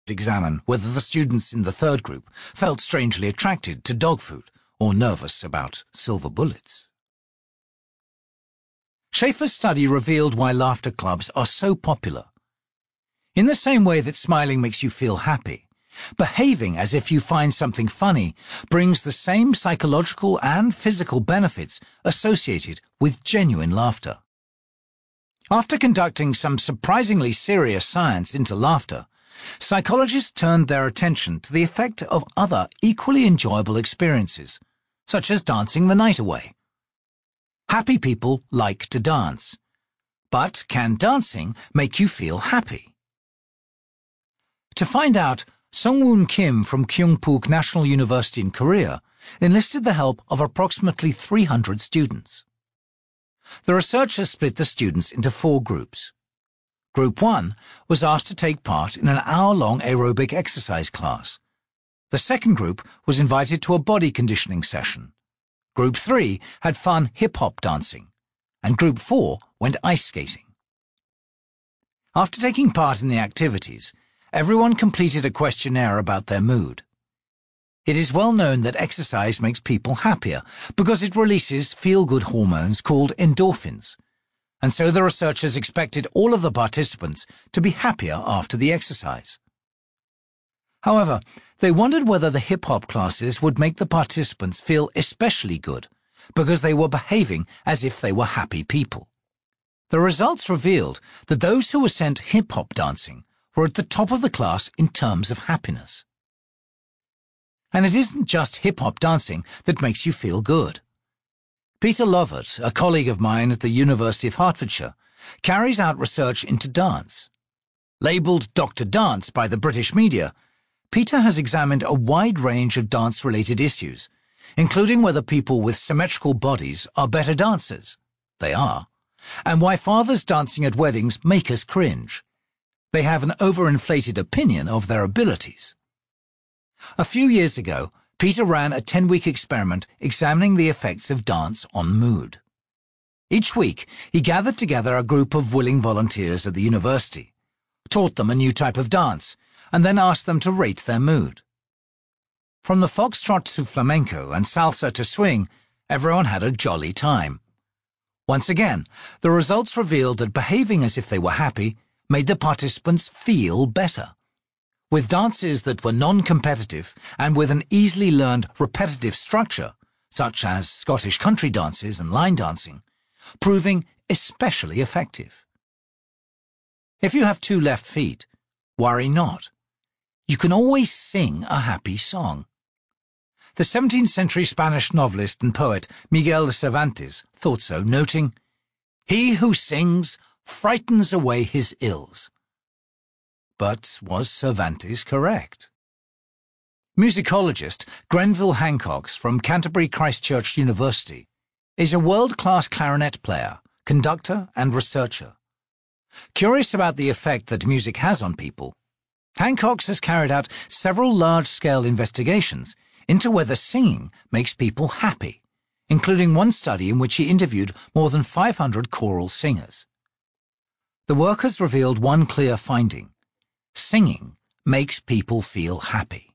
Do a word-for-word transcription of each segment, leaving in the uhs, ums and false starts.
examine whether the students in the third group felt strangely attracted to dog food or nervous about silver bullets. Schaefer's study revealed why laughter clubs are so popular. In the same way that smiling makes you feel happy, behaving as if you find something funny brings the same psychological and physical benefits associated with genuine laughter. After conducting some surprisingly serious science into laughter, psychologists turned their attention to the effect of other equally enjoyable experiences, such as dancing the night away. Happy people like to dance, but can dancing make you feel happy? To find out, Sungwoon Kim from Kyungpook National University in Korea enlisted the help of approximately three hundred students. The researchers split the students into four groups. Group one was asked to take part in an hour-long aerobic exercise class. The second group was invited to a body conditioning session. Group three had fun hip-hop dancing, and Group four went ice skating. After taking part in the activities, everyone completed a questionnaire about their mood. It is well known that exercise makes people happier because it releases feel-good hormones called endorphins, and so the researchers expected all of the participants to be happier after the exercise. However, they wondered whether the hip-hop classes would make the participants feel especially good because they were behaving as if they were happy people. The results revealed that those who were sent hip-hop dancing were at the top of the class in terms of happiness. And it isn't just hip-hop dancing that makes you feel good. Peter Lovett, a colleague of mine at the University of Hertfordshire, carries out research into dance. Labelled Doctor Dance by the British media, Peter has examined a wide range of dance-related issues, including whether people with symmetrical bodies are better dancers. They are. And why fathers dancing at weddings make us cringe. They have an overinflated opinion of their abilities. A few years ago, Peter ran a ten-week experiment examining the effects of dance on mood. Each week, he gathered together a group of willing volunteers at the university, taught them a new type of dance, and then asked them to rate their mood. From the foxtrot to flamenco and salsa to swing, everyone had a jolly time. Once again, the results revealed that behaving as if they were happy made the participants feel better. With dances that were non-competitive and with an easily learned repetitive structure, such as Scottish country dances and line dancing, proving especially effective. If you have two left feet, worry not. You can always sing a happy song. The seventeenth century Spanish novelist and poet Miguel de Cervantes thought so, noting, "He who sings frightens away his ills." But was Cervantes correct? Musicologist Grenville Hancox from Canterbury Christ Church University is a world-class clarinet player, conductor and researcher. Curious about the effect that music has on people, Hancox has carried out several large-scale investigations into whether singing makes people happy, including one study in which he interviewed more than five hundred choral singers. The work has revealed one clear finding. Singing makes people feel happy.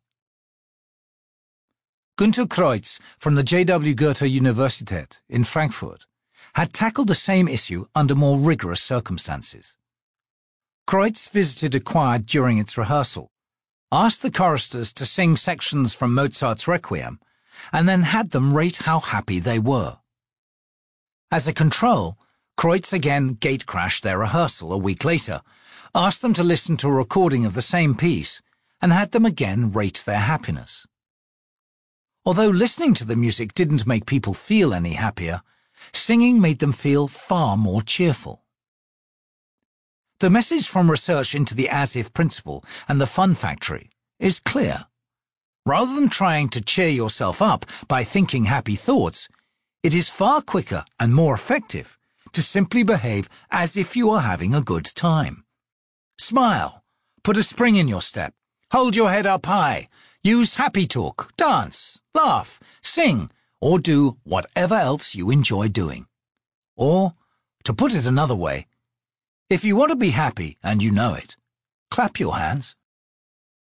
Günter Kreutz from the J W Goethe Universität in Frankfurt had tackled the same issue under more rigorous circumstances. Kreutz visited a choir during its rehearsal, asked the choristers to sing sections from Mozart's Requiem, and then had them rate how happy they were. As a control, Kreutz again gate-crashed their rehearsal a week later, asked them to listen to a recording of the same piece, and had them again rate their happiness. Although listening to the music didn't make people feel any happier, singing made them feel far more cheerful. The message from research into the as-if principle and the fun factory is clear. Rather than trying to cheer yourself up by thinking happy thoughts, it is far quicker and more effective to simply behave as if you are having a good time. Smile, put a spring in your step, hold your head up high, use happy talk, dance, laugh, sing, or do whatever else you enjoy doing. Or, to put it another way, if you want to be happy and you know it, clap your hands.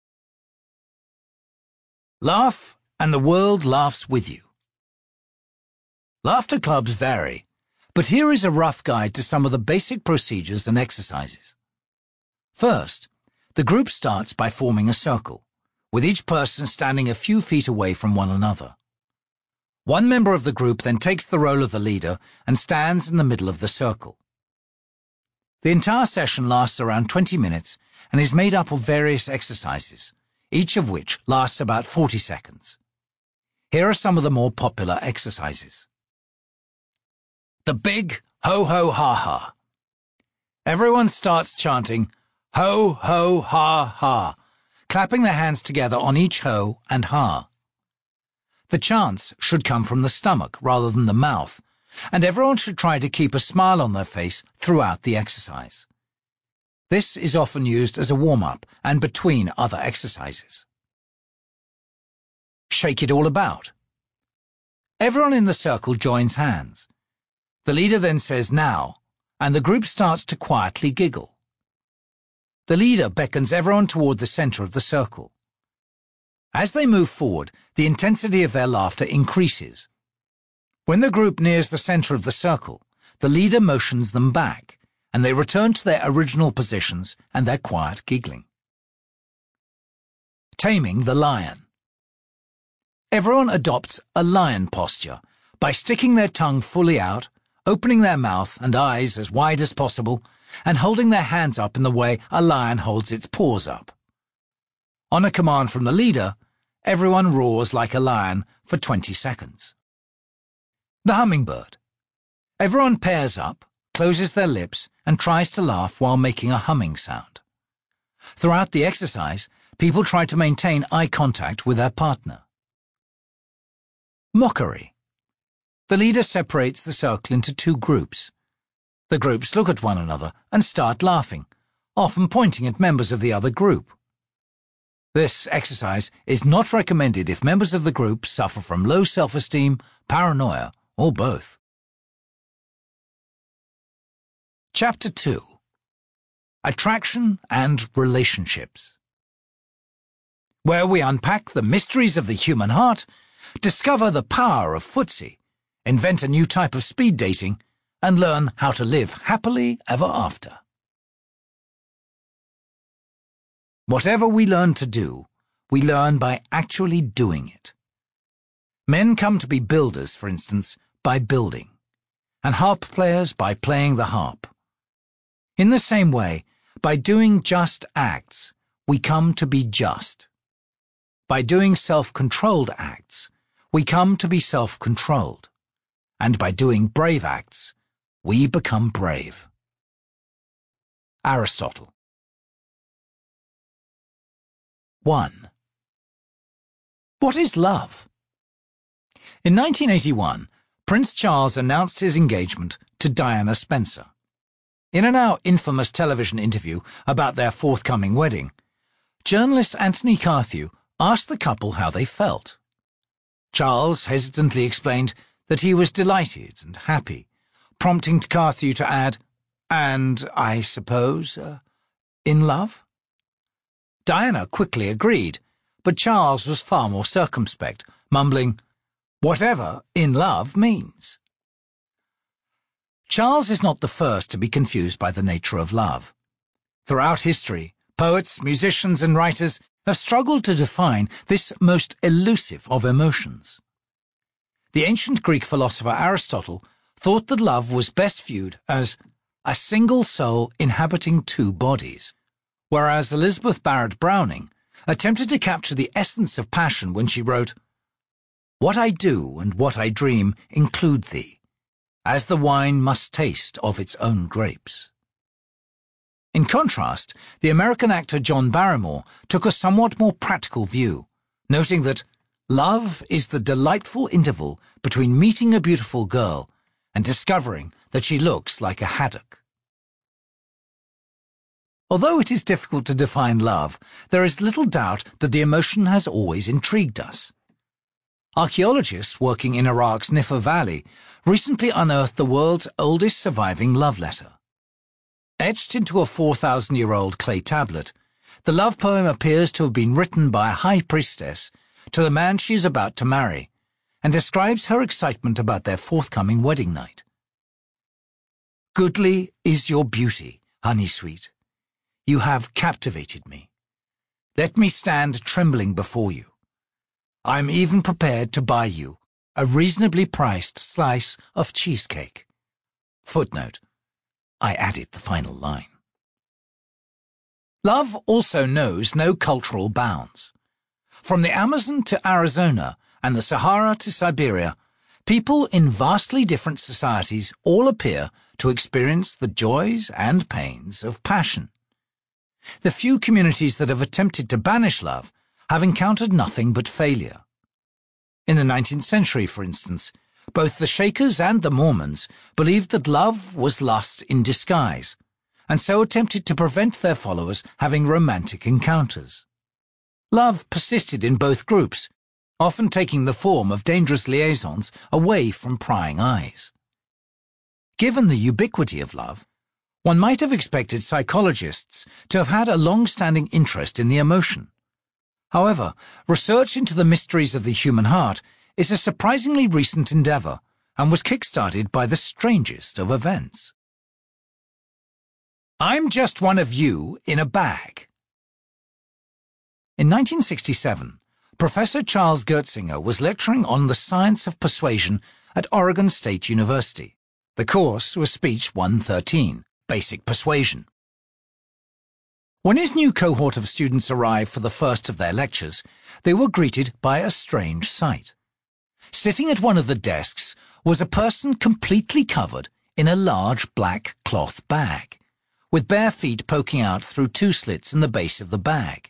Laugh, and the world laughs with you. Laughter clubs vary, but here is a rough guide to some of the basic procedures and exercises. First, the group starts by forming a circle, with each person standing a few feet away from one another. One member of the group then takes the role of the leader and stands in the middle of the circle. The entire session lasts around twenty minutes and is made up of various exercises, each of which lasts about forty seconds. Here are some of the more popular exercises. The big ho-ho-ha-ha. Everyone starts chanting ho-ho-ha-ha, clapping their hands together on each ho and ha. The chants should come from the stomach rather than the mouth, and everyone should try to keep a smile on their face throughout the exercise. This is often used as a warm-up and between other exercises. Shake it all about. Everyone in the circle joins hands. The leader then says now, and the group starts to quietly giggle. The leader beckons everyone toward the center of the circle. As they move forward, the intensity of their laughter increases. When the group nears the center of the circle, the leader motions them back, and they return to their original positions and their quiet giggling. Taming the lion. Everyone adopts a lion posture by sticking their tongue fully out, opening their mouth and eyes as wide as possible, and holding their hands up in the way a lion holds its paws up. On a command from the leader, everyone roars like a lion for twenty seconds. The hummingbird. Everyone pairs up, closes their lips, and tries to laugh while making a humming sound. Throughout the exercise, people try to maintain eye contact with their partner. Mockery. The leader separates the circle into two groups. The groups look at one another and start laughing, often pointing at members of the other group. This exercise is not recommended if members of the group suffer from low self-esteem, paranoia, or both. Chapter two. Attraction and Relationships, where we unpack the mysteries of the human heart, discover the power of footsie, invent a new type of speed dating, and learn how to live happily ever after. Whatever we learn to do, we learn by actually doing it. Men come to be builders, for instance, by building, and harp players by playing the harp. In the same way, by doing just acts, we come to be just. By doing self-controlled acts, we come to be self-controlled. And by doing brave acts, we become brave. Aristotle. one. What is love? In nineteen eighty-one, Prince Charles announced his engagement to Diana Spencer. In a now infamous television interview about their forthcoming wedding, journalist Anthony Carthew asked the couple how they felt. Charles hesitantly explained that he was delighted and happy, prompting Carthew to add, and, I suppose, uh, in love? Diana quickly agreed, but Charles was far more circumspect, mumbling, whatever in love means. Charles is not the first to be confused by the nature of love. Throughout history, poets, musicians, and writers have struggled to define this most elusive of emotions. The ancient Greek philosopher Aristotle thought that love was best viewed as a single soul inhabiting two bodies, whereas Elizabeth Barrett Browning attempted to capture the essence of passion when she wrote, "What I do and what I dream include thee, as the wine must taste of its own grapes." In contrast, the American actor John Barrymore took a somewhat more practical view, noting that love is the delightful interval between meeting a beautiful girl and discovering that she looks like a haddock. Although it is difficult to define love, there is little doubt that the emotion has always intrigued us. Archaeologists working in Iraq's Nifa Valley recently unearthed the world's oldest surviving love letter. Etched into a four thousand year old clay tablet, the love poem appears to have been written by a high priestess to the man she is about to marry, and describes her excitement about their forthcoming wedding night. "Goodly is your beauty, honey sweet. You have captivated me. Let me stand trembling before you. I am even prepared to buy you a reasonably priced slice of cheesecake." Footnote. I added the final line. Love also knows no cultural bounds. From the Amazon to Arizona and the Sahara to Siberia, people in vastly different societies all appear to experience the joys and pains of passion. The few communities that have attempted to banish love have encountered nothing but failure. In the nineteenth century, for instance, both the Shakers and the Mormons believed that love was lust in disguise, and so attempted to prevent their followers having romantic encounters. Love persisted in both groups, often taking the form of dangerous liaisons away from prying eyes. Given the ubiquity of love, one might have expected psychologists to have had a long-standing interest in the emotion. However, research into the mysteries of the human heart is a surprisingly recent endeavor and was kick-started by the strangest of events. I'm just one of you in a bag. In nineteen sixty-seven, Professor Charles Gertzinger was lecturing on the science of persuasion at Oregon State University. The course was Speech one thirteen, Basic Persuasion. When his new cohort of students arrived for the first of their lectures, they were greeted by a strange sight. Sitting at one of the desks was a person completely covered in a large black cloth bag, with bare feet poking out through two slits in the base of the bag.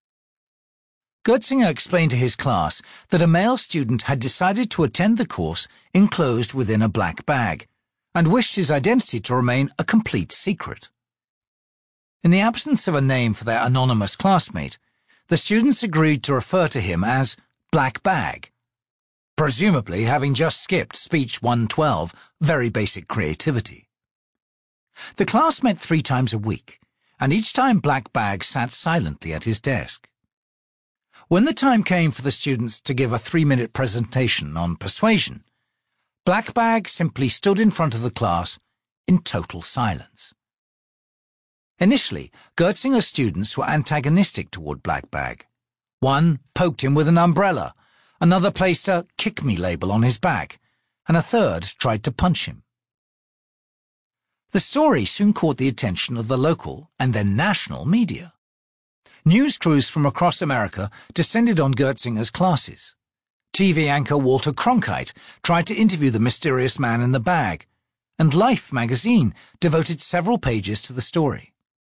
Gertzinger explained to his class that a male student had decided to attend the course enclosed within a black bag, and wished his identity to remain a complete secret. In the absence of a name for their anonymous classmate, the students agreed to refer to him as Black Bag, presumably having just skipped Speech one twelve, Very Basic Creativity. The class met three times a week, and each time Black Bag sat silently at his desk. When the time came for the students to give a three-minute presentation on persuasion, Black Bag simply stood in front of the class in total silence. Initially, Gertzinger's students were antagonistic toward Black Bag. One poked him with an umbrella, another placed a "kick me" label on his back, and a third tried to punch him. The story soon caught the attention of the local and then national media. News crews from across America descended on Gertzinger's classes. T V anchor Walter Cronkite tried to interview the mysterious man in the bag, and Life magazine devoted several pages to the story.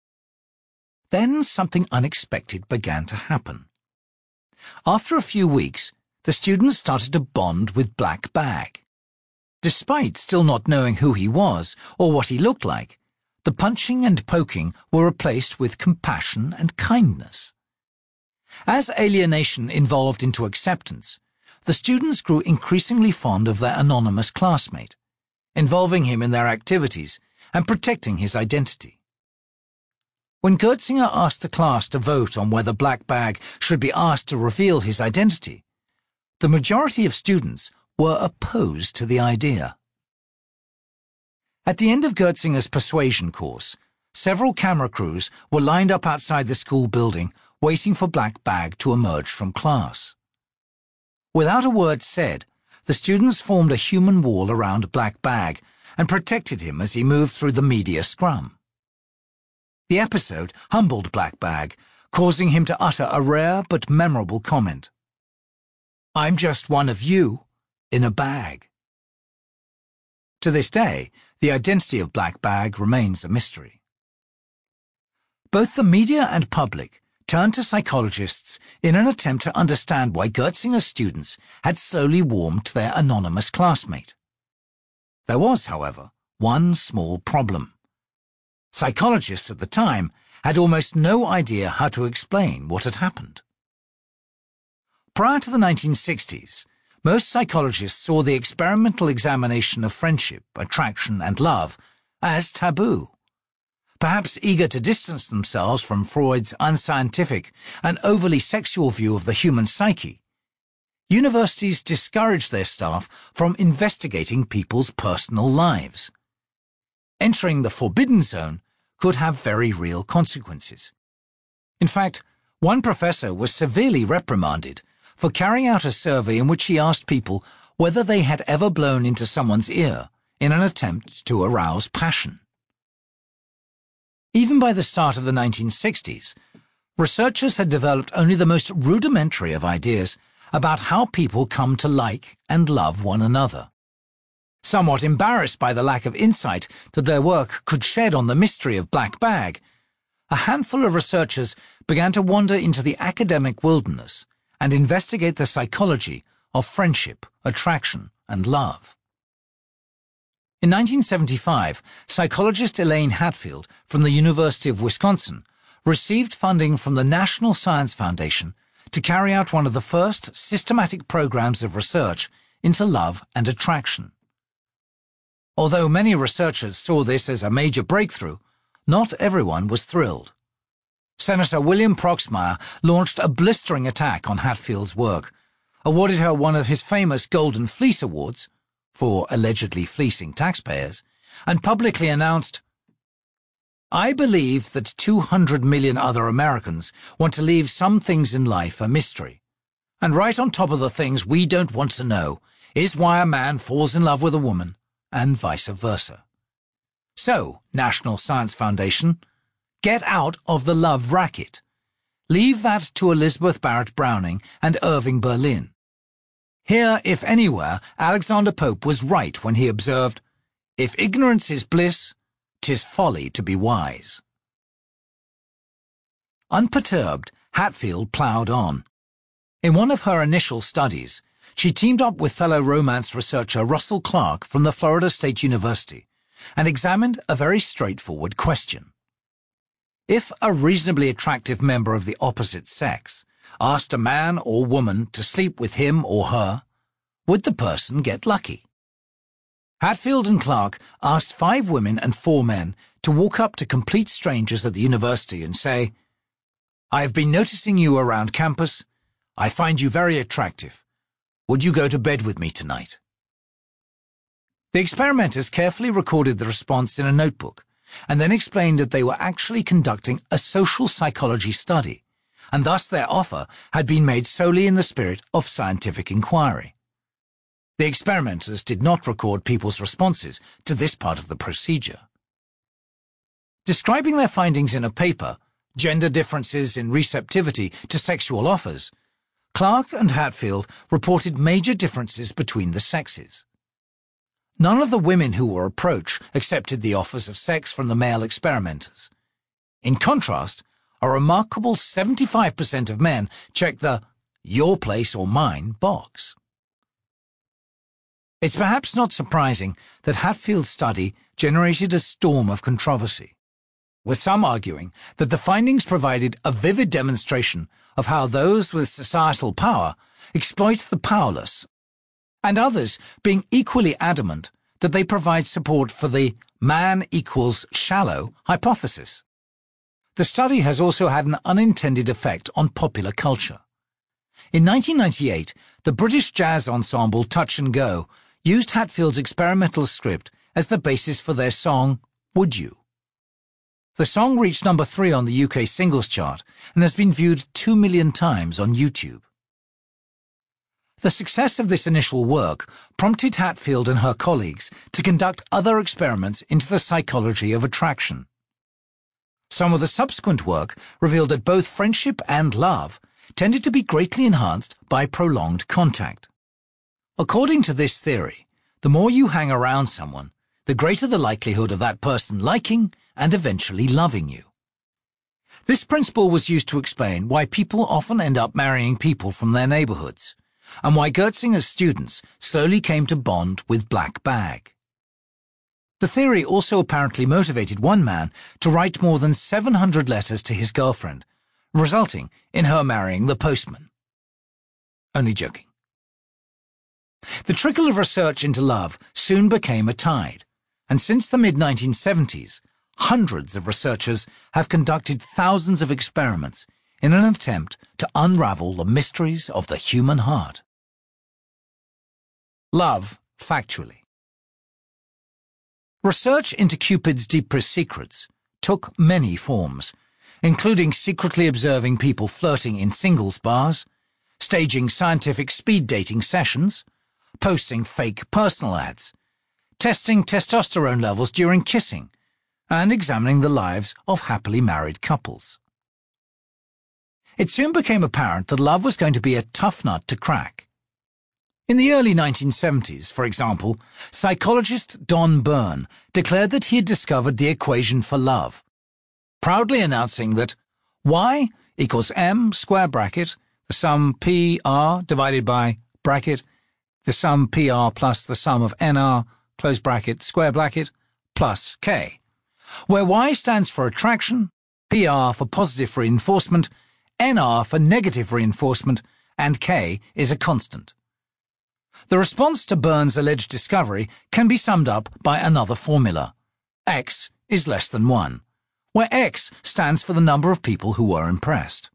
Then something unexpected began to happen. After a few weeks, the students started to bond with Black Bag. Despite still not knowing who he was or what he looked like, the punching and poking were replaced with compassion and kindness. As alienation evolved into acceptance, the students grew increasingly fond of their anonymous classmate, involving him in their activities and protecting his identity. When Gertzinger asked the class to vote on whether Black Bag should be asked to reveal his identity, the majority of students were opposed to the idea. At the end of Gertzinger's persuasion course, several camera crews were lined up outside the school building waiting for Black Bag to emerge from class. Without a word said, the students formed a human wall around Black Bag and protected him as he moved through the media scrum. The episode humbled Black Bag, causing him to utter a rare but memorable comment. "I'm just one of you in a bag." To this day, the identity of Black Bag remains a mystery. Both the media and public turned to psychologists in an attempt to understand why Gertzinger's students had slowly warmed to their anonymous classmate. There was, however, one small problem. Psychologists at the time had almost no idea how to explain what had happened. Prior to the nineteen sixties, most psychologists saw the experimental examination of friendship, attraction, and love as taboo. Perhaps eager to distance themselves from Freud's unscientific and overly sexual view of the human psyche, universities discouraged their staff from investigating people's personal lives. Entering the forbidden zone could have very real consequences. In fact, one professor was severely reprimanded for carrying out a survey in which he asked people whether they had ever blown into someone's ear in an attempt to arouse passion. Even by the start of the nineteen sixties, researchers had developed only the most rudimentary of ideas about how people come to like and love one another. Somewhat embarrassed by the lack of insight that their work could shed on the mystery of Black Bag, a handful of researchers began to wander into the academic wilderness and investigate the psychology of friendship, attraction, and love. In nineteen seventy-five, psychologist Elaine Hatfield from the University of Wisconsin received funding from the National Science Foundation to carry out one of the first systematic programs of research into love and attraction. Although many researchers saw this as a major breakthrough, not everyone was thrilled. Senator William Proxmire launched a blistering attack on Hatfield's work, awarded her one of his famous Golden Fleece Awards for allegedly fleecing taxpayers, and publicly announced, "I believe that two hundred million other Americans want to leave some things in life a mystery, and right on top of the things we don't want to know is why a man falls in love with a woman, and vice versa. So, National Science Foundation, get out of the love racket. Leave that to Elizabeth Barrett Browning and Irving Berlin. Here, if anywhere, Alexander Pope was right when he observed, 'If ignorance is bliss, 'tis folly to be wise.'" Unperturbed, Hatfield ploughed on. In one of her initial studies, she teamed up with fellow romance researcher Russell Clark from the Florida State University and examined a very straightforward question. If a reasonably attractive member of the opposite sex asked a man or woman to sleep with him or her, would the person get lucky? Hatfield and Clark asked five women and four men to walk up to complete strangers at the university and say, "I have been noticing you around campus. I find you very attractive. Would you go to bed with me tonight?" The experimenters carefully recorded the response in a notebook and then explained that they were actually conducting a social psychology study, and thus their offer had been made solely in the spirit of scientific inquiry. The experimenters did not record people's responses to this part of the procedure. Describing their findings in a paper, Gender Differences in Receptivity to Sexual Offers, Clark and Hatfield reported major differences between the sexes. None of the women who were approached accepted the offers of sex from the male experimenters. In contrast, a remarkable seventy-five percent of men checked the "your place or mine" box. It's perhaps not surprising that Hatfield's study generated a storm of controversy, with some arguing that the findings provided a vivid demonstration of how those with societal power exploit the powerless, and others being equally adamant that they provide support for the man equals shallow hypothesis. The study has also had an unintended effect on popular culture. In nineteen ninety-eight, the British jazz ensemble Touch and Go used Hatfield's experimental script as the basis for their song, Would You? The song reached number three on the U K singles chart and has been viewed two million times on YouTube. The success of this initial work prompted Hatfield and her colleagues to conduct other experiments into the psychology of attraction. Some of the subsequent work revealed that both friendship and love tended to be greatly enhanced by prolonged contact. According to this theory, the more you hang around someone, the greater the likelihood of that person liking and eventually loving you. This principle was used to explain why people often end up marrying people from their neighborhoods, and why Gertzinger's students slowly came to bond with Black Bag. The theory also apparently motivated one man to write more than seven hundred letters to his girlfriend, resulting in her marrying the postman. Only joking. The trickle of research into love soon became a tide, and since the mid nineteen seventies, hundreds of researchers have conducted thousands of experiments in an attempt to unravel the mysteries of the human heart. Love factually. Research into Cupid's deepest secrets took many forms, including secretly observing people flirting in singles bars, staging scientific speed dating sessions, posting fake personal ads, testing testosterone levels during kissing, and examining the lives of happily married couples. It soon became apparent that love was going to be a tough nut to crack. In the early nineteen seventies, for example, psychologist Don Byrne declared that he had discovered the equation for love, proudly announcing that Y equals M square bracket, the sum P R divided by bracket, the sum P R plus the sum of N R, close bracket, square bracket, plus K, where Y stands for attraction, P R for positive reinforcement, N R for negative reinforcement, and K is a constant. The response to Byrne's alleged discovery can be summed up by another formula. X is less than one, where X stands for the number of people who were impressed.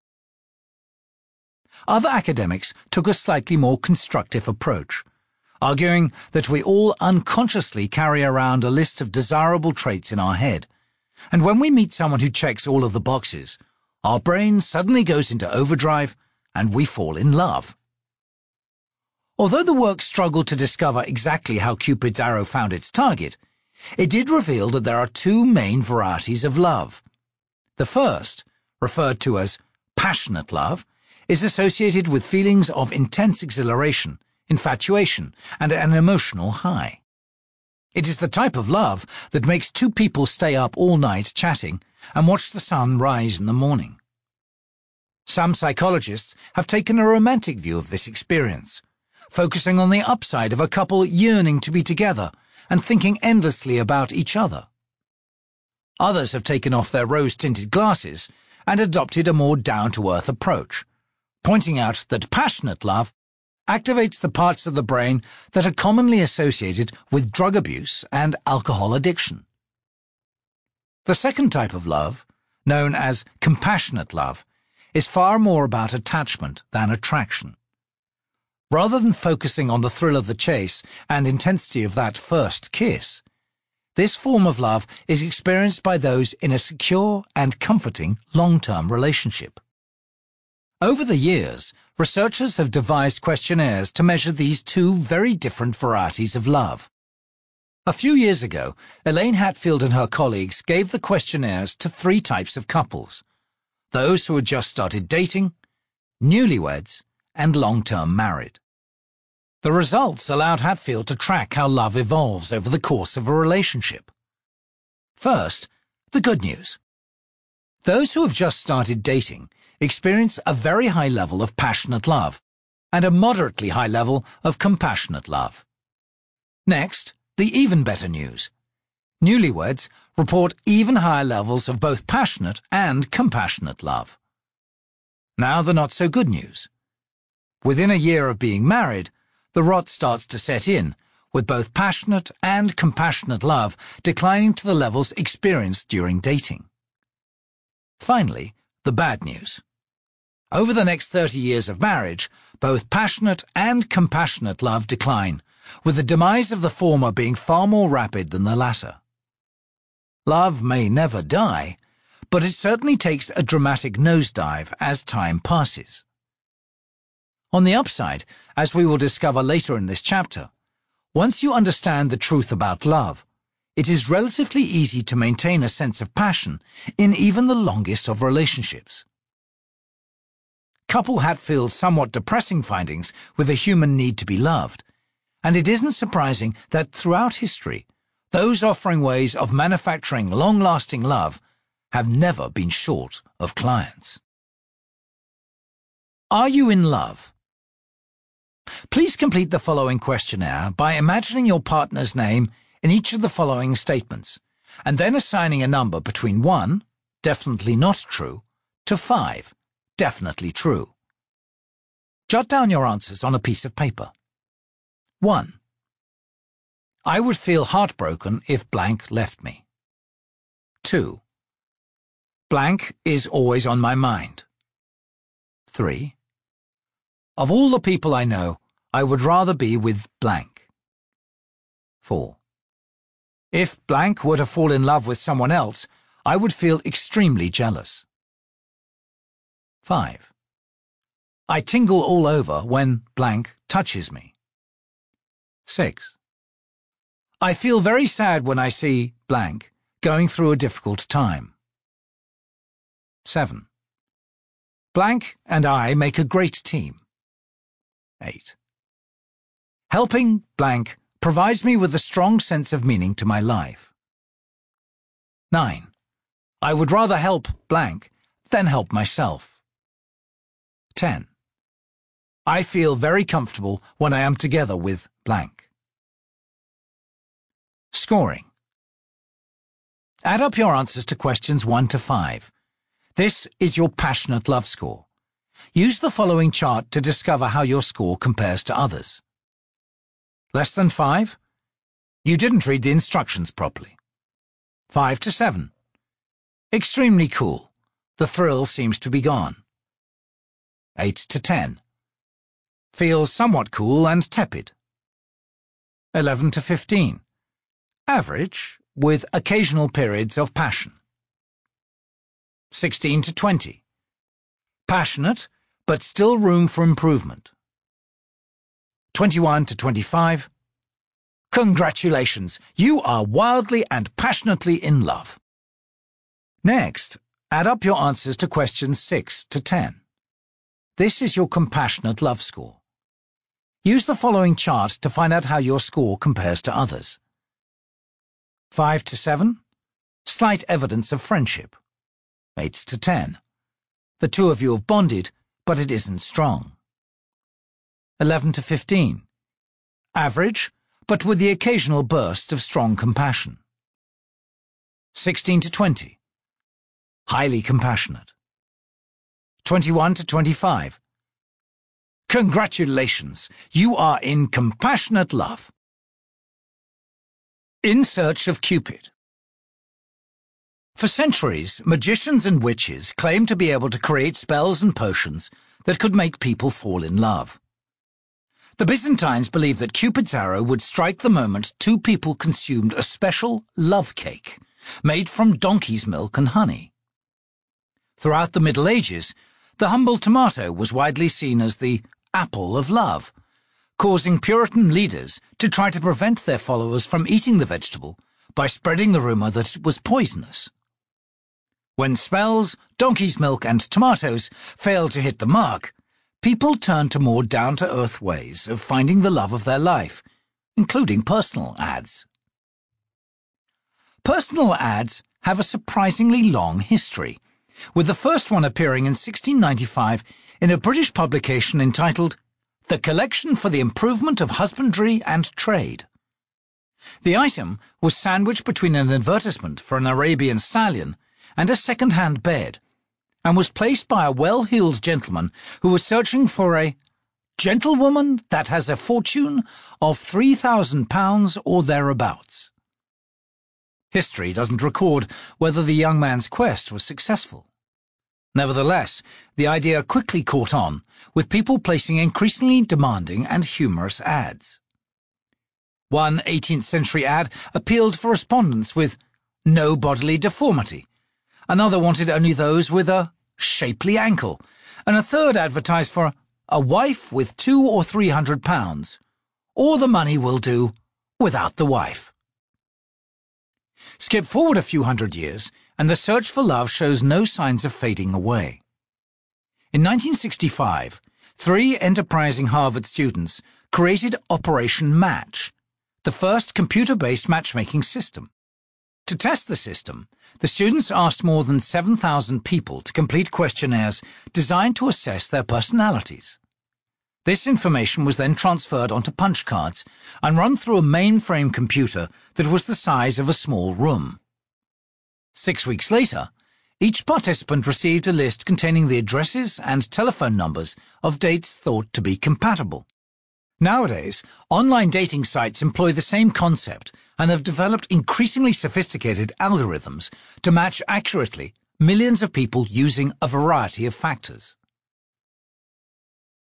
Other academics took a slightly more constructive approach, arguing that we all unconsciously carry around a list of desirable traits in our head, and when we meet someone who checks all of the boxes, our brain suddenly goes into overdrive and we fall in love. Although the work struggled to discover exactly how Cupid's arrow found its target, it did reveal that there are two main varieties of love. The first, referred to as passionate love, is associated with feelings of intense exhilaration, infatuation, and an emotional high. It is the type of love that makes two people stay up all night chatting and watch the sun rise in the morning. Some psychologists have taken a romantic view of this experience, focusing on the upside of a couple yearning to be together and thinking endlessly about each other. Others have taken off their rose-tinted glasses and adopted a more down-to-earth approach, pointing out that passionate love activates the parts of the brain that are commonly associated with drug abuse and alcohol addiction. The second type of love, known as compassionate love, is far more about attachment than attraction. Rather than focusing on the thrill of the chase and intensity of that first kiss, this form of love is experienced by those in a secure and comforting long-term relationship. Over the years, researchers have devised questionnaires to measure these two very different varieties of love. A few years ago, Elaine Hatfield and her colleagues gave the questionnaires to three types of couples: those who had just started dating, newlyweds, and long-term married. The results allowed Hatfield to track how love evolves over the course of a relationship. First, the good news. Those who have just started dating experience a very high level of passionate love and a moderately high level of compassionate love. Next, the even better news. Newlyweds report even higher levels of both passionate and compassionate love. Now the not-so-good news. Within a year of being married, the rot starts to set in, with both passionate and compassionate love declining to the levels experienced during dating. Finally, the bad news. Over the next thirty years of marriage, both passionate and compassionate love decline, with the demise of the former being far more rapid than the latter. Love may never die, but it certainly takes a dramatic nosedive as time passes. On the upside, as we will discover later in this chapter, once you understand the truth about love, it is relatively easy to maintain a sense of passion in even the longest of relationships. Couple Hatfield's somewhat depressing findings with the human need to be loved, and it isn't surprising that throughout history, those offering ways of manufacturing long-lasting love have never been short of clients. Are you in love? Please complete the following questionnaire by imagining your partner's name in each of the following statements, and then assigning a number between one, definitely not true, to five, definitely true. Jot down your answers on a piece of paper. one. I would feel heartbroken if blank left me. two. Blank is always on my mind. three. Of all the people I know, I would rather be with blank. four. If blank were to fall in love with someone else, I would feel extremely jealous. five. I tingle all over when blank touches me. six. I feel very sad when I see blank going through a difficult time. seven. Blank and I make a great team. eight. Helping blank provides me with a strong sense of meaning to my life. nine. I would rather help blank than help myself. ten. I feel very comfortable when I am together with blank. Scoring. Add up your answers to questions one to five. This is your passionate love score. Use the following chart to discover how your score compares to others. Less than five? You didn't read the instructions properly. Five to seven. Extremely cool. The thrill seems to be gone. Eight to ten. Feels somewhat cool and tepid. Eleven to fifteen. Average, with occasional periods of passion. Sixteen to twenty. Passionate, but still room for improvement. Twenty-one to twenty-five. Congratulations, you are wildly and passionately in love. Next, add up your answers to questions six to ten. This is your compassionate love score. Use the following chart to find out how your score compares to others. five to seven. Slight evidence of friendship. eight to ten. The two of you have bonded, but it isn't strong. eleven to fifteen. Average, but with the occasional burst of strong compassion. sixteen to twenty. Highly compassionate. twenty-one to twenty-five. Congratulations, you are in compassionate love. In Search of Cupid. For centuries, magicians and witches claimed to be able to create spells and potions that could make people fall in love. The Byzantines believed that Cupid's arrow would strike the moment two people consumed a special love cake made from donkey's milk and honey. Throughout the Middle Ages, the humble tomato was widely seen as the apple of love, causing Puritan leaders to try to prevent their followers from eating the vegetable by spreading the rumor that it was poisonous. When spells, donkey's milk, and tomatoes failed to hit the mark, people turned to more down-to-earth ways of finding the love of their life, including personal ads. Personal ads have a surprisingly long history, with the first one appearing in sixteen ninety-five in a British publication entitled The Collection for the Improvement of Husbandry and Trade. The item was sandwiched between an advertisement for an Arabian stallion and a second-hand bed, and was placed by a well-heeled gentleman who was searching for a gentlewoman that has a fortune of three thousand pounds or thereabouts. History doesn't record whether the young man's quest was successful. Nevertheless, the idea quickly caught on, with people placing increasingly demanding and humorous ads. One eighteenth century ad appealed for respondents with no bodily deformity, another wanted only those with a shapely ankle, and a third advertised for a wife with two or three hundred pounds, or the money will do without the wife. Skip forward a few hundred years, and the search for love shows no signs of fading away. In nineteen sixty-five, three enterprising Harvard students created Operation Match, the first computer-based matchmaking system. To test the system, the students asked more than seven thousand people to complete questionnaires designed to assess their personalities. This information was then transferred onto punch cards and run through a mainframe computer that was the size of a small room. Six weeks later, each participant received a list containing the addresses and telephone numbers of dates thought to be compatible. Nowadays, online dating sites employ the same concept and have developed increasingly sophisticated algorithms to match accurately millions of people using a variety of factors.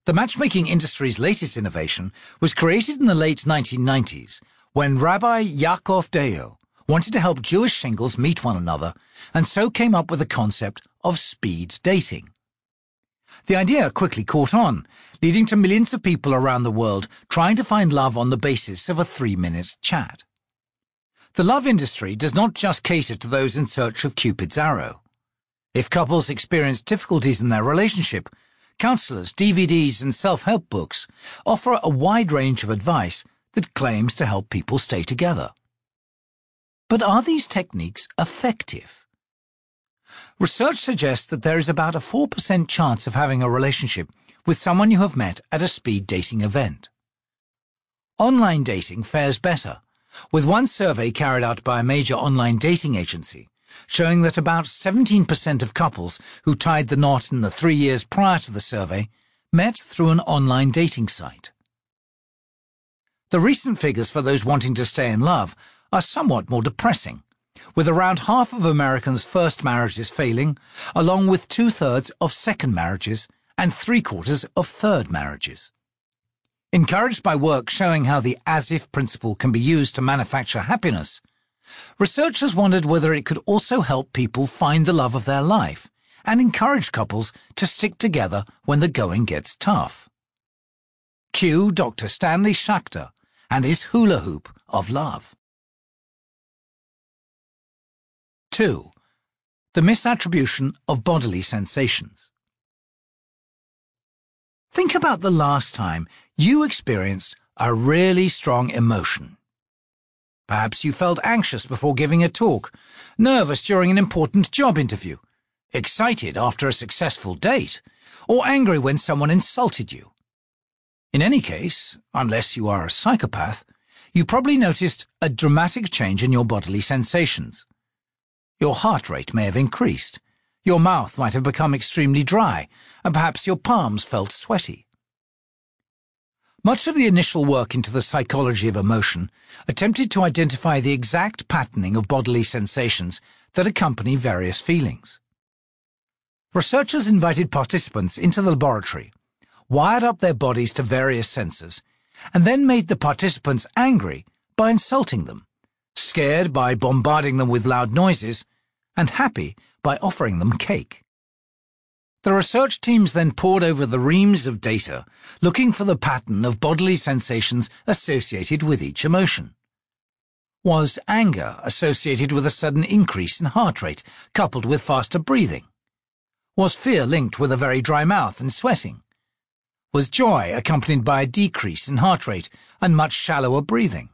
The matchmaking industry's latest innovation was created in the late nineteen nineties when Rabbi Yaakov Deo wanted to help Jewish singles meet one another and so came up with the concept of speed dating. The idea quickly caught on, leading to millions of people around the world trying to find love on the basis of a three-minute chat. The love industry does not just cater to those in search of Cupid's arrow. If couples experience difficulties in their relationship, counselors, D V Ds, and self-help books offer a wide range of advice that claims to help people stay together. But are these techniques effective? Research suggests that there is about a four percent chance of having a relationship with someone you have met at a speed dating event. Online dating fares better, with one survey carried out by a major online dating agency showing that about seventeen percent of couples who tied the knot in the three years prior to the survey met through an online dating site. The recent figures for those wanting to stay in love are somewhat more depressing, with around half of Americans' first marriages failing, along with two-thirds of second marriages and three-quarters of third marriages. Encouraged by work showing how the as-if principle can be used to manufacture happiness, researchers wondered whether it could also help people find the love of their life and encourage couples to stick together when the going gets tough. Cue Doctor Stanley Schachter and his hula hoop of love. two. The misattribution of bodily sensations. Think about the last time you experienced a really strong emotion. Perhaps you felt anxious before giving a talk, nervous during an important job interview, excited after a successful date, or angry when someone insulted you. In any case, unless you are a psychopath, you probably noticed a dramatic change in your bodily sensations. Your heart rate may have increased, your mouth might have become extremely dry, and perhaps your palms felt sweaty. Much of the initial work into the psychology of emotion attempted to identify the exact patterning of bodily sensations that accompany various feelings. Researchers invited participants into the laboratory, wired up their bodies to various sensors, and then made the participants angry by insulting them, scared by bombarding them with loud noises, and happy by offering them cake. The research teams then pored over the reams of data, looking for the pattern of bodily sensations associated with each emotion. Was anger associated with a sudden increase in heart rate, coupled with faster breathing? Was fear linked with a very dry mouth and sweating? Was joy accompanied by a decrease in heart rate and much shallower breathing?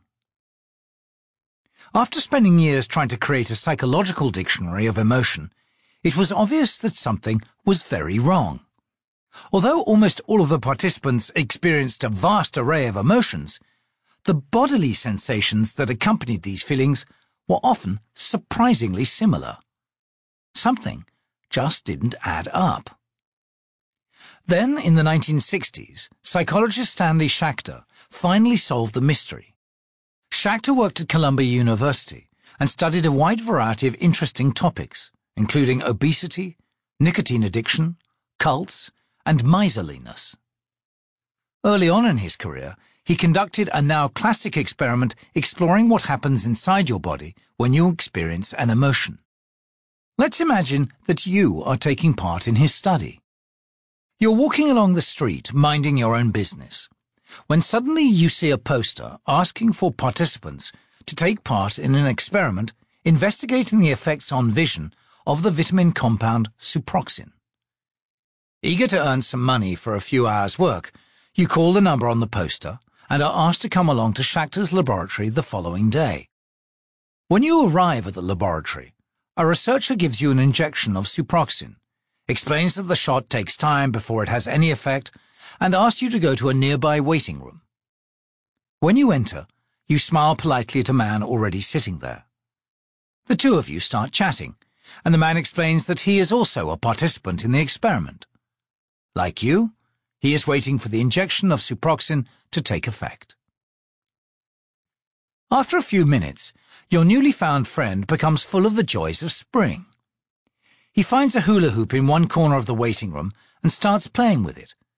After spending years trying to create a psychological dictionary of emotion, it was obvious that something was very wrong. Although almost all of the participants experienced a vast array of emotions, the bodily sensations that accompanied these feelings were often surprisingly similar. Something just didn't add up. Then, in the nineteen sixties, psychologist Stanley Schachter finally solved the mystery. Schachter worked at Columbia University and studied a wide variety of interesting topics, including obesity, nicotine addiction, cults, and miserliness. Early on in his career, he conducted a now classic experiment exploring what happens inside your body when you experience an emotion. Let's imagine that you are taking part in his study. You're walking along the street, minding your own business, when suddenly you see a poster asking for participants to take part in an experiment investigating the effects on vision of the vitamin compound Suproxin. Eager to earn some money for a few hours' work, you call the number on the poster and are asked to come along to Schachter's laboratory the following day. When you arrive at the laboratory, a researcher gives you an injection of Suproxin, explains that the shot takes time before it has any effect, and asks you to go to a nearby waiting room. When you enter, you smile politely at a man already sitting there. The two of you start chatting, and the man explains that he is also a participant in the experiment. Like you, he is waiting for the injection of Suproxin to take effect. After a few minutes, your newly found friend becomes full of the joys of spring. He finds a hula hoop in one corner of the waiting room and starts playing with it,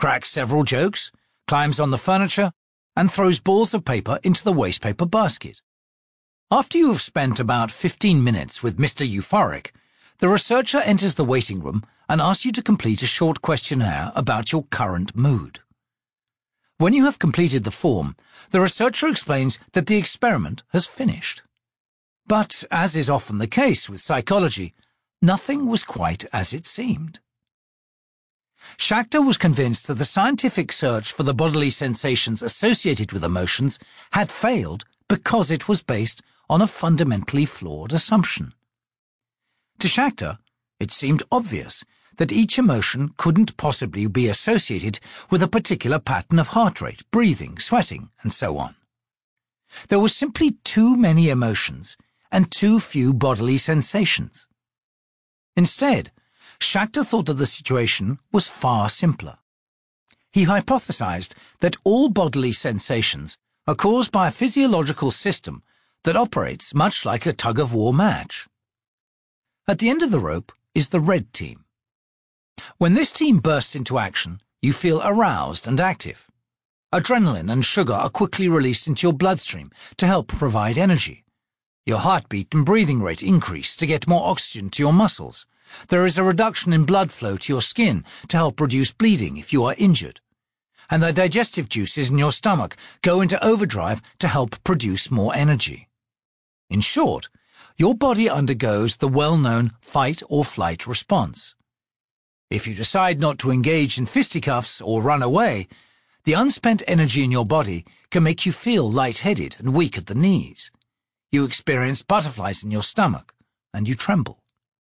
cracks several jokes, climbs on the furniture, and throws balls of paper into the wastepaper basket. After you have spent about fifteen minutes with Mister Euphoric, the researcher enters the waiting room and asks you to complete a short questionnaire about your current mood. When you have completed the form, the researcher explains that the experiment has finished. But, as is often the case with psychology, nothing was quite as it seemed. Schachter was convinced that the scientific search for the bodily sensations associated with emotions had failed because it was based on a fundamentally flawed assumption. To Schachter, it seemed obvious that each emotion couldn't possibly be associated with a particular pattern of heart rate, breathing, sweating, and so on. There were simply too many emotions and too few bodily sensations. Instead, Schachter thought that the situation was far simpler. He hypothesized that all bodily sensations are caused by a physiological system that operates much like a tug-of-war match. At the end of the rope is the red team. When this team bursts into action, you feel aroused and active. Adrenaline and sugar are quickly released into your bloodstream to help provide energy. Your heartbeat and breathing rate increase to get more oxygen to your muscles. There is a reduction in blood flow to your skin to help reduce bleeding if you are injured. And the digestive juices in your stomach go into overdrive to help produce more energy. In short, your body undergoes the well-known fight or flight response. If you decide not to engage in fisticuffs or run away, the unspent energy in your body can make you feel lightheaded and weak at the knees. You experience butterflies in your stomach, and you tremble.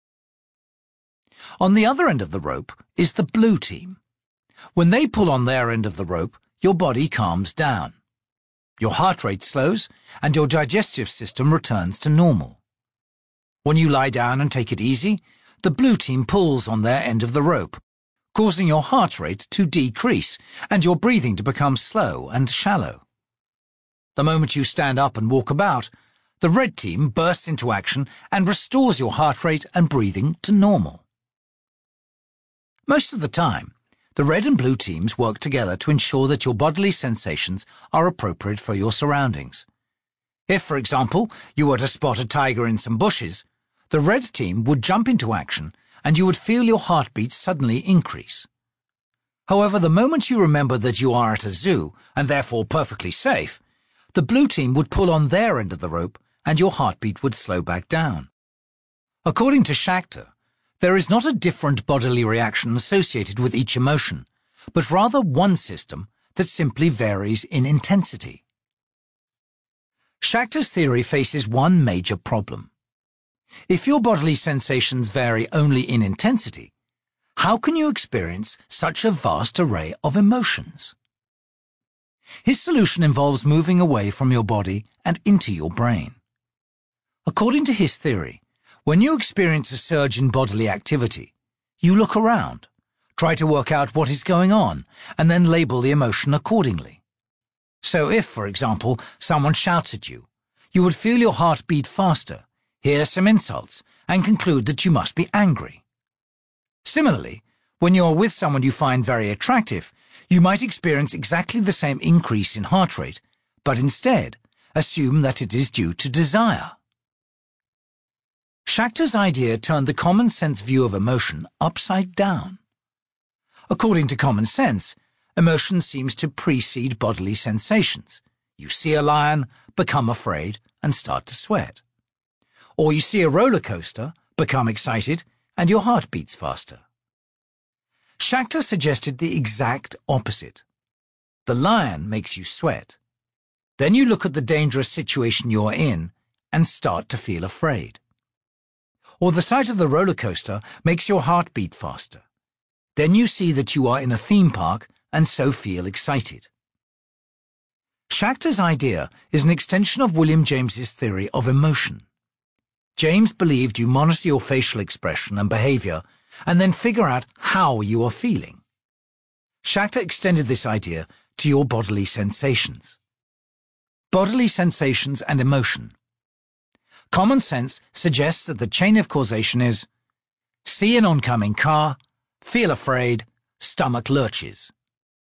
On the other end of the rope is the blue team. When they pull on their end of the rope, your body calms down. Your heart rate slows, and your digestive system returns to normal. When you lie down and take it easy, the blue team pulls on their end of the rope, causing your heart rate to decrease and your breathing to become slow and shallow. The moment you stand up and walk about, the red team bursts into action and restores your heart rate and breathing to normal. Most of the time, the red and blue teams work together to ensure that your bodily sensations are appropriate for your surroundings. If, for example, you were to spot a tiger in some bushes, the red team would jump into action and you would feel your heartbeat suddenly increase. However, the moment you remember that you are at a zoo and therefore perfectly safe, the blue team would pull on their end of the rope and your heartbeat would slow back down. According to Schachter, there is not a different bodily reaction associated with each emotion, but rather one system that simply varies in intensity. Schachter's theory faces one major problem. If your bodily sensations vary only in intensity, how can you experience such a vast array of emotions? His solution involves moving away from your body and into your brain. According to his theory, when you experience a surge in bodily activity, you look around, try to work out what is going on, and then label the emotion accordingly. So if, for example, someone shouts at you, you would feel your heart beat faster, hear some insults, and conclude that you must be angry. Similarly, when you are with someone you find very attractive, you might experience exactly the same increase in heart rate, but instead assume that it is due to desire. Schachter's idea turned the common sense view of emotion upside down. According to common sense, emotion seems to precede bodily sensations. You see a lion, become afraid, and start to sweat. Or you see a roller coaster, become excited, and your heart beats faster. Schachter suggested the exact opposite. The lion makes you sweat. Then you look at the dangerous situation you are in and start to feel afraid. Or the sight of the roller coaster makes your heart beat faster. Then you see that you are in a theme park and so feel excited. Schachter's idea is an extension of William James's theory of emotion. James believed you monitor your facial expression and behavior and then figure out how you are feeling. Schachter extended this idea to your bodily sensations. Bodily sensations and emotion. Common sense suggests that the chain of causation is see an oncoming car, feel afraid, stomach lurches.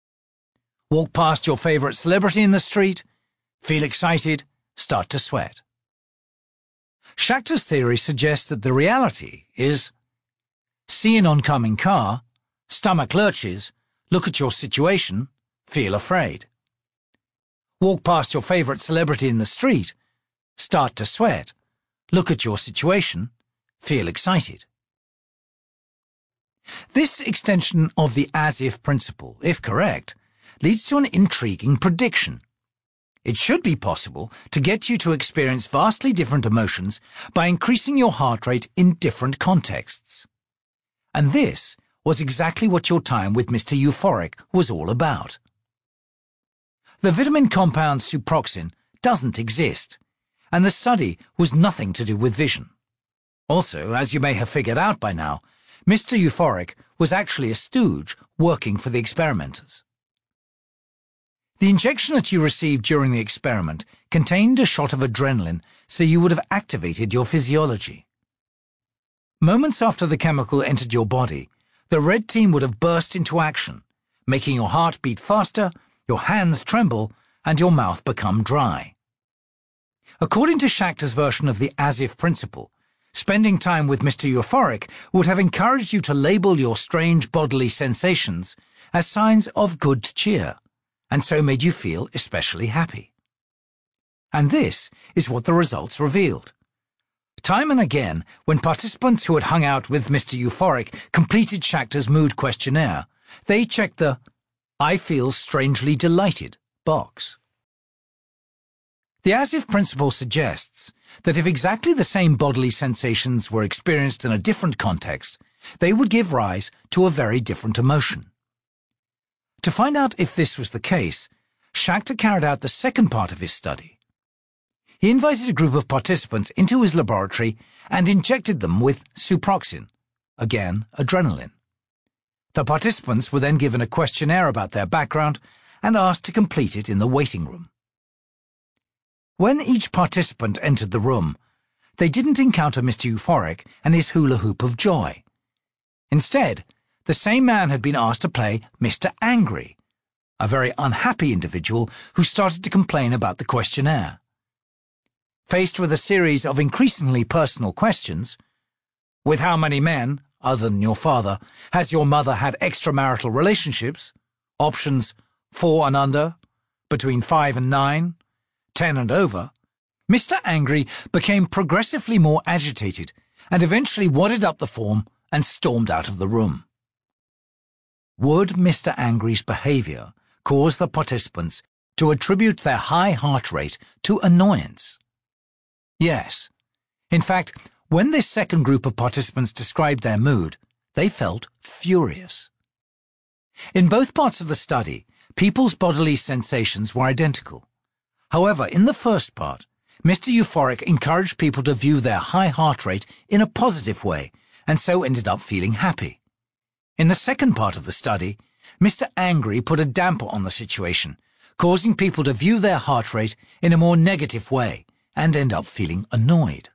Walk past your favorite celebrity in the street, feel excited, start to sweat. Schachter's theory suggests that the reality is see an oncoming car, stomach lurches, look at your situation, feel afraid. Walk past your favorite celebrity in the street, start to sweat, look at your situation, feel excited. This extension of the as-if principle, if correct, leads to an intriguing prediction. It should be possible to get you to experience vastly different emotions by increasing your heart rate in different contexts. And this was exactly what your time with Mister Euphoric was all about. The vitamin compound Suproxin doesn't exist, and the study was nothing to do with vision. Also, as you may have figured out by now, Mister Euphoric was actually a stooge working for the experimenters. The injection that you received during the experiment contained a shot of adrenaline, so you would have activated your physiology. Moments after the chemical entered your body, the red team would have burst into action, making your heart beat faster, your hands tremble, and your mouth become dry. According to Schachter's version of the as-if principle, spending time with Mister Euphoric would have encouraged you to label your strange bodily sensations as signs of good cheer, and so made you feel especially happy. And this is what the results revealed. Time and again, when participants who had hung out with Mister Euphoric completed Schachter's mood questionnaire, they checked the "I feel strangely delighted" box. The as-if principle suggests that if exactly the same bodily sensations were experienced in a different context, they would give rise to a very different emotion. To find out if this was the case, Schachter carried out the second part of his study. He invited a group of participants into his laboratory and injected them with Suproxin, again adrenaline. The participants were then given a questionnaire about their background and asked to complete it in the waiting room. When each participant entered the room, they didn't encounter Mister Euphoric and his hula hoop of joy. Instead, the same man had been asked to play Mister Angry, a very unhappy individual who started to complain about the questionnaire. Faced with a series of increasingly personal questions, with how many men, other than your father, has your mother had extramarital relationships? Options four and under, between five and nine, ten and over, Mister Angry became progressively more agitated and eventually wadded up the form and stormed out of the room. Would Mister Angry's behavior cause the participants to attribute their high heart rate to annoyance? Yes. In fact, when this second group of participants described their mood, they felt furious. In both parts of the study, people's bodily sensations were identical. However, in the first part, Mister Euphoric encouraged people to view their high heart rate in a positive way, and so ended up feeling happy. In the second part of the study, Mister Angry put a damper on the situation, causing people to view their heart rate in a more negative way, and end up feeling annoyed.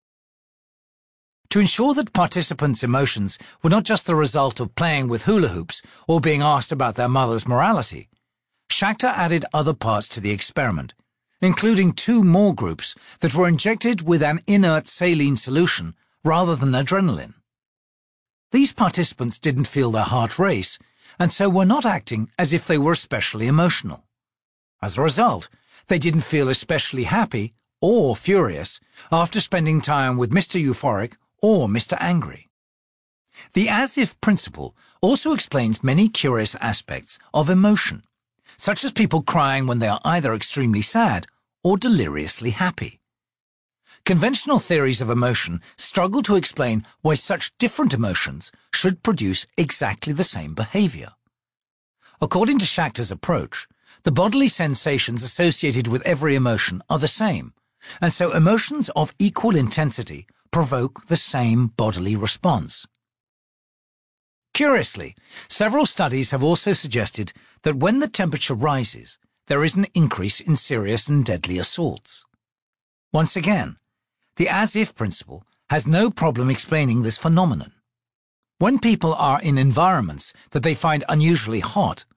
To ensure that participants' emotions were not just the result of playing with hula hoops or being asked about their mother's morality, Schachter added other parts to the experiment, including two more groups that were injected with an inert saline solution rather than adrenaline. These participants didn't feel their heart race, and so were not acting as if they were especially emotional. As a result, they didn't feel especially happy or furious after spending time with Mister Euphoric or Mister Angry. The as-if principle also explains many curious aspects of emotion, such as people crying when they are either extremely sad or deliriously happy. Conventional theories of emotion struggle to explain why such different emotions should produce exactly the same behavior. According to Schachter's approach, the bodily sensations associated with every emotion are the same, and so emotions of equal intensity provoke the same bodily response. Curiously, several studies have also suggested that when the temperature rises, there is an increase in serious and deadly assaults. Once again, the as-if principle has no problem explaining this phenomenon. When people are in environments that they find unusually hot,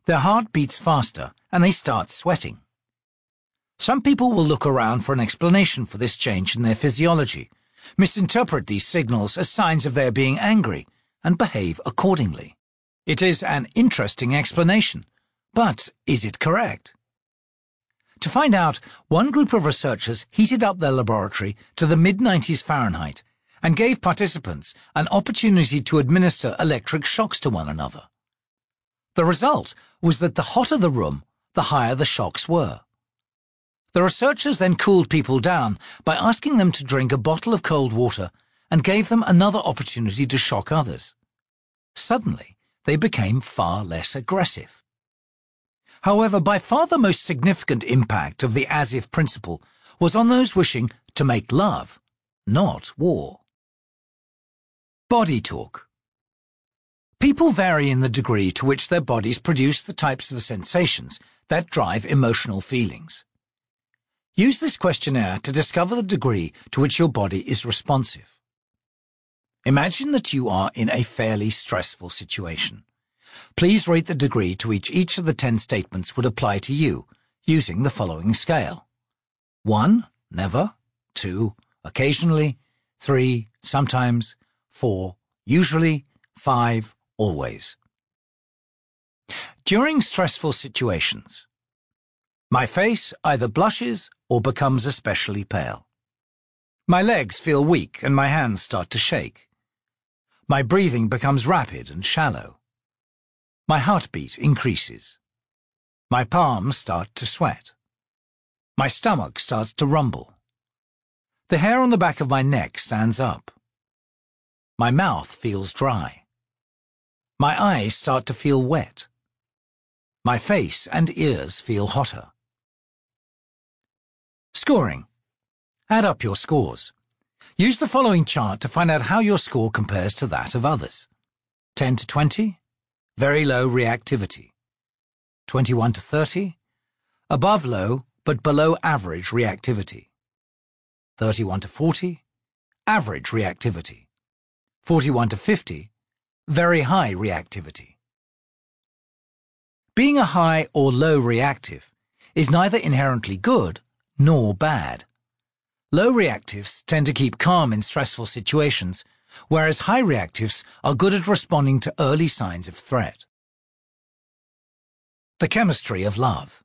Their heart beats faster and they start sweating. Some people will look around for an explanation for this change in their physiology, misinterpret these signals as signs of their being angry, and behave accordingly. It is an interesting explanation, but is it correct? To find out, one group of researchers heated up their laboratory to the mid nineties Fahrenheit and gave participants an opportunity to administer electric shocks to one another. The result was that the hotter the room, the higher the shocks were. The researchers then cooled people down by asking them to drink a bottle of cold water and gave them another opportunity to shock others. Suddenly, they became far less aggressive. However, by far the most significant impact of the as-if principle was on those wishing to make love, not war. Body talk. People vary in the degree to which their bodies produce the types of sensations that drive emotional feelings. Use this questionnaire to discover the degree to which your body is responsive. Imagine that you are in a fairly stressful situation. Please rate the degree to which each of the ten statements would apply to you, using the following scale. one. Never. two. Occasionally. three. Sometimes. four. Usually. five. Always. During stressful situations, my face either blushes or becomes especially pale. My legs feel weak and my hands start to shake. My breathing becomes rapid and shallow. My heartbeat increases. My palms start to sweat. My stomach starts to rumble. The hair on the back of my neck stands up. My mouth feels dry. My eyes start to feel wet. My face and ears feel hotter. Scoring. Add up your scores. Use the following chart to find out how your score compares to that of others. ten to twenty, very low reactivity. twenty-one to thirty, above low but below average reactivity. thirty-one to forty, average reactivity. forty-one to fifty, very high reactivity. Being a high or low reactive is neither inherently good nor bad. Low reactives tend to keep calm in stressful situations, whereas high reactives are good at responding to early signs of threat. The chemistry of love.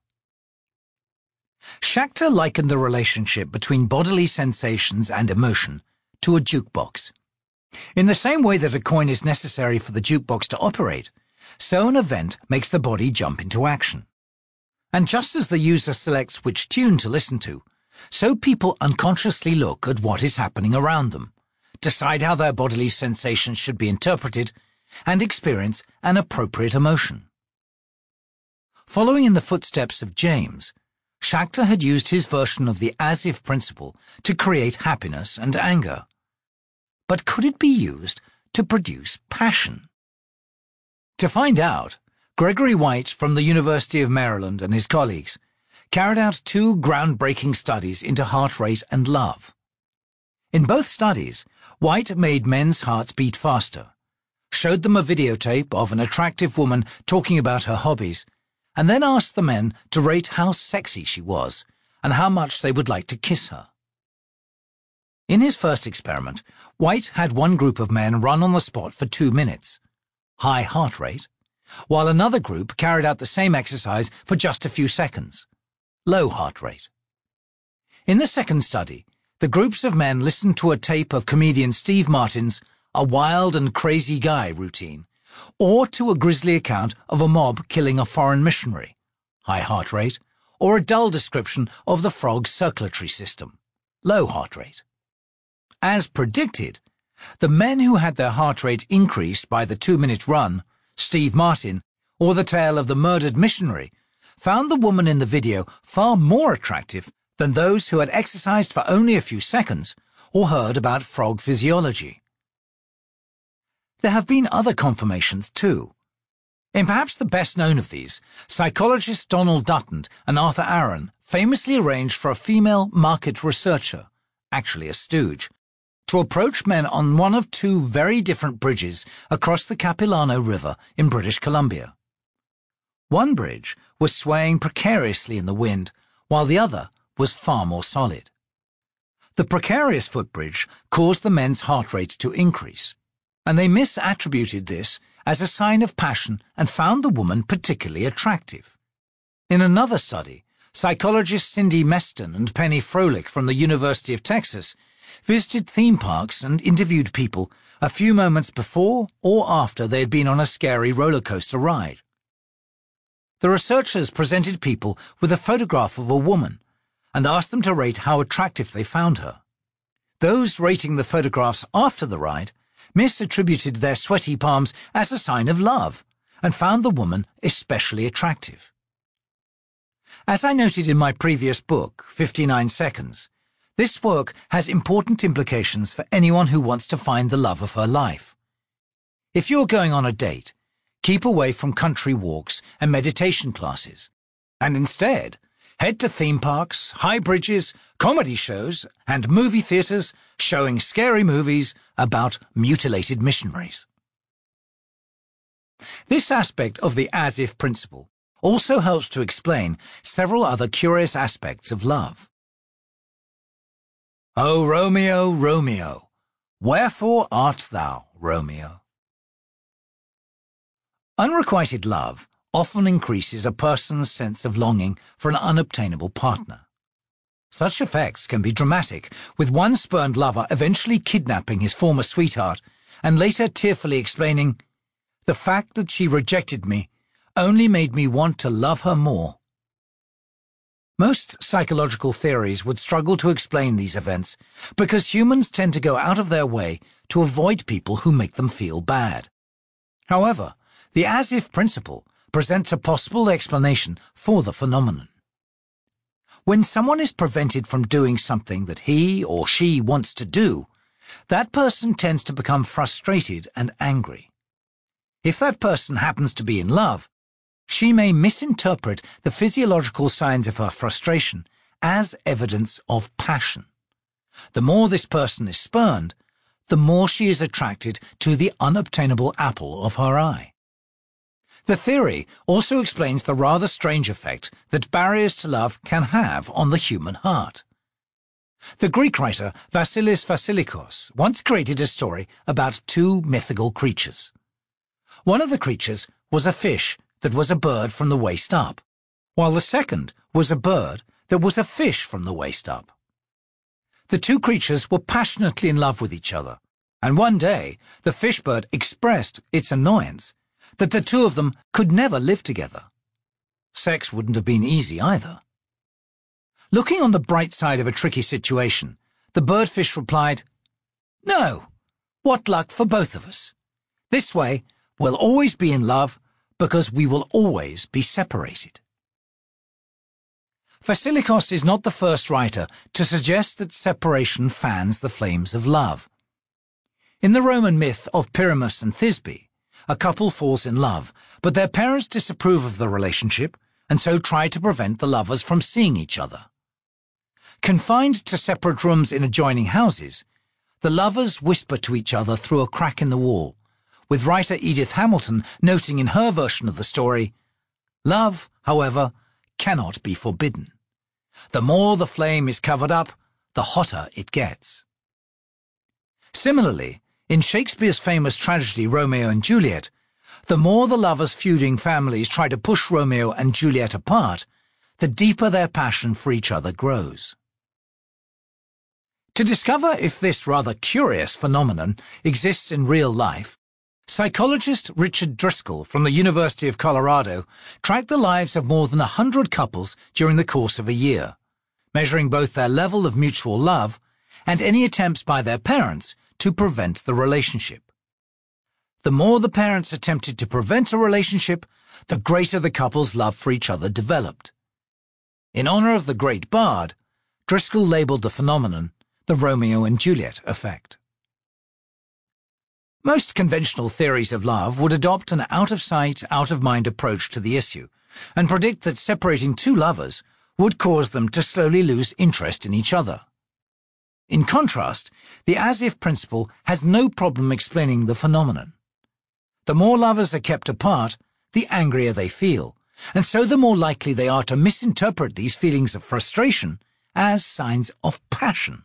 Schachter likened the relationship between bodily sensations and emotion to a jukebox. In the same way that a coin is necessary for the jukebox to operate, so an event makes the body jump into action. And just as the user selects which tune to listen to, so people unconsciously look at what is happening around them, decide how their bodily sensations should be interpreted, and experience an appropriate emotion. Following in the footsteps of James, Schachter had used his version of the as-if principle to create happiness and anger. But could it be used to produce passion? To find out, Gregory White from the University of Maryland and his colleagues carried out two groundbreaking studies into heart rate and love. In both studies, White made men's hearts beat faster, showed them a videotape of an attractive woman talking about her hobbies, and then asked the men to rate how sexy she was and how much they would like to kiss her. In his first experiment, White had one group of men run on the spot for two minutes, high heart rate, while another group carried out the same exercise for just a few seconds, low heart rate. In the second study, the groups of men listened to a tape of comedian Steve Martin's A Wild and Crazy Guy routine, or to a grisly account of a mob killing a foreign missionary, high heart rate, or a dull description of the frog's circulatory system, low heart rate. As predicted, the men who had their heart rate increased by the two-minute run, Steve Martin, or the tale of the murdered missionary, found the woman in the video far more attractive than those who had exercised for only a few seconds or heard about frog physiology. There have been other confirmations too. In perhaps the best known of these, psychologists Donald Dutton and Arthur Aaron famously arranged for a female market researcher, actually a stooge, to approach men on one of two very different bridges across the Capilano River in British Columbia. One bridge was swaying precariously in the wind, while the other was far more solid. The precarious footbridge caused the men's heart rate to increase, and they misattributed this as a sign of passion and found the woman particularly attractive. In another study, psychologists Cindy Meston and Penny Froelich from the University of Texas visited theme parks and interviewed people a few moments before or after they had been on a scary roller coaster ride. The researchers presented people with a photograph of a woman and asked them to rate how attractive they found her. Those rating the photographs after the ride misattributed their sweaty palms as a sign of love and found the woman especially attractive. As I noted in my previous book, fifty-nine seconds, this work has important implications for anyone who wants to find the love of her life. If you're going on a date, keep away from country walks and meditation classes, and instead head to theme parks, high bridges, comedy shows, and movie theaters showing scary movies about mutilated missionaries. This aspect of the as-if principle also helps to explain several other curious aspects of love. O Romeo, Romeo, wherefore art thou, Romeo? Unrequited love often increases a person's sense of longing for an unobtainable partner. Such effects can be dramatic, with one spurned lover eventually kidnapping his former sweetheart and later tearfully explaining, "The fact that she rejected me only made me want to love her more." Most psychological theories would struggle to explain these events because humans tend to go out of their way to avoid people who make them feel bad. However, the as-if principle presents a possible explanation for the phenomenon. When someone is prevented from doing something that he or she wants to do, that person tends to become frustrated and angry. If that person happens to be in love, she may misinterpret the physiological signs of her frustration as evidence of passion. The more this person is spurned, the more she is attracted to the unobtainable apple of her eye. The theory also explains the rather strange effect that barriers to love can have on the human heart. The Greek writer Vasilis Vasilikos once created a story about two mythical creatures. One of the creatures was a fish that was a bird from the waist up, while the second was a bird that was a fish from the waist up. The two creatures were passionately in love with each other, and one day the fish bird expressed its annoyance that the two of them could never live together. Sex wouldn't have been easy either. Looking on the bright side of a tricky situation, the birdfish replied, "No, what luck for both of us. This way, we'll always be in love because we will always be separated." Vasilikos is not the first writer to suggest that separation fans the flames of love. In the Roman myth of Pyramus and Thisbe, a couple falls in love, but their parents disapprove of the relationship and so try to prevent the lovers from seeing each other. Confined to separate rooms in adjoining houses, the lovers whisper to each other through a crack in the wall, with writer Edith Hamilton noting in her version of the story, "Love, however, cannot be forbidden. The more the flame is covered up, the hotter it gets." Similarly, in Shakespeare's famous tragedy Romeo and Juliet, the more the lovers' feuding families try to push Romeo and Juliet apart, the deeper their passion for each other grows. To discover if this rather curious phenomenon exists in real life, psychologist Richard Driscoll from the University of Colorado tracked the lives of more than a hundred couples during the course of a year, measuring both their level of mutual love and any attempts by their parents to prevent the relationship. The more the parents attempted to prevent a relationship, the greater the couple's love for each other developed. In honor of the great bard, Driscoll labeled the phenomenon the Romeo and Juliet effect. Most conventional theories of love would adopt an out-of-sight, out-of-mind approach to the issue and predict that separating two lovers would cause them to slowly lose interest in each other. In contrast, the as-if principle has no problem explaining the phenomenon. The more lovers are kept apart, the angrier they feel, and so the more likely they are to misinterpret these feelings of frustration as signs of passion.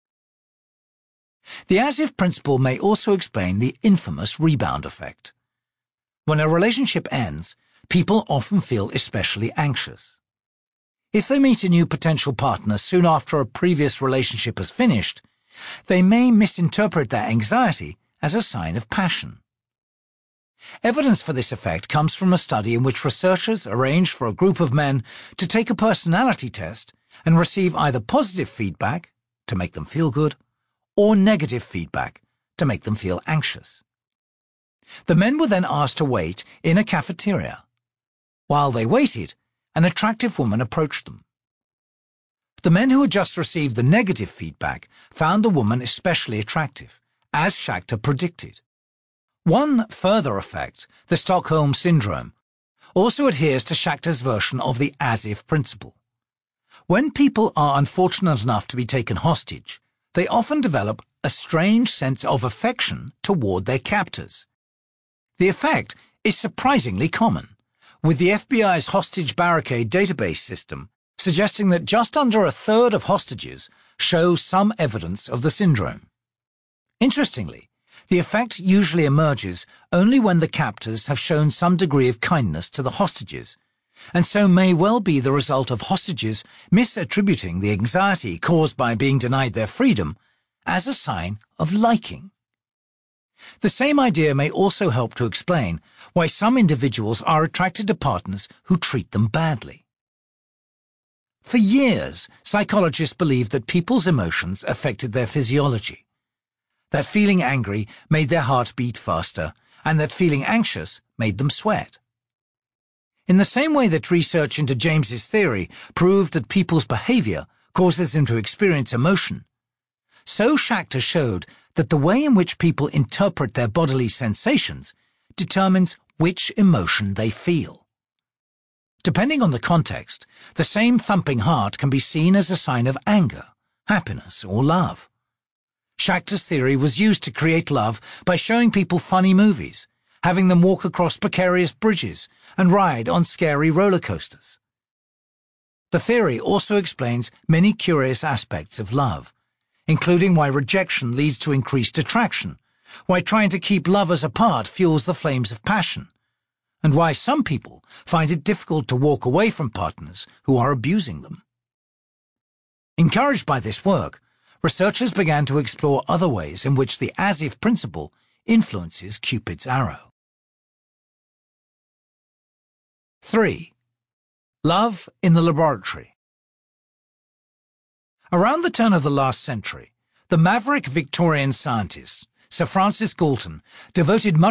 The as-if principle may also explain the infamous rebound effect. When a relationship ends, people often feel especially anxious. If they meet a new potential partner soon after a previous relationship has finished, they may misinterpret their anxiety as a sign of passion. Evidence for this effect comes from a study in which researchers arranged for a group of men to take a personality test and receive either positive feedback, to make them feel good, or negative feedback, to make them feel anxious. The men were then asked to wait in a cafeteria. While they waited, an attractive woman approached them. The men who had just received the negative feedback found the woman especially attractive, as Schachter predicted. One further effect, the Stockholm Syndrome, also adheres to Schachter's version of the as-if principle. When people are unfortunate enough to be taken hostage, they often develop a strange sense of affection toward their captors. The effect is surprisingly common, with the F B I's hostage barricade database system suggesting that just under a third of hostages show some evidence of the syndrome. Interestingly, the effect usually emerges only when the captors have shown some degree of kindness to the hostages, and so may well be the result of hostages misattributing the anxiety caused by being denied their freedom as a sign of liking. The same idea may also help to explain why some individuals are attracted to partners who treat them badly. For years, psychologists believed that people's emotions affected their physiology, that feeling angry made their heart beat faster, and that feeling anxious made them sweat. In the same way that research into James's theory proved that people's behavior causes them to experience emotion, so Schachter showed that the way in which people interpret their bodily sensations determines which emotion they feel. Depending on the context, the same thumping heart can be seen as a sign of anger, happiness, or love. Schachter's theory was used to create love by showing people funny movies, having them walk across precarious bridges and ride on scary roller coasters. The theory also explains many curious aspects of love, including why rejection leads to increased attraction, why trying to keep lovers apart fuels the flames of passion, and why some people find it difficult to walk away from partners who are abusing them. Encouraged by this work, researchers began to explore other ways in which the as-if principle influences Cupid's arrow. three. Love in the laboratory. Around the turn of the last century, the maverick Victorian scientist, Sir Francis Galton, devoted much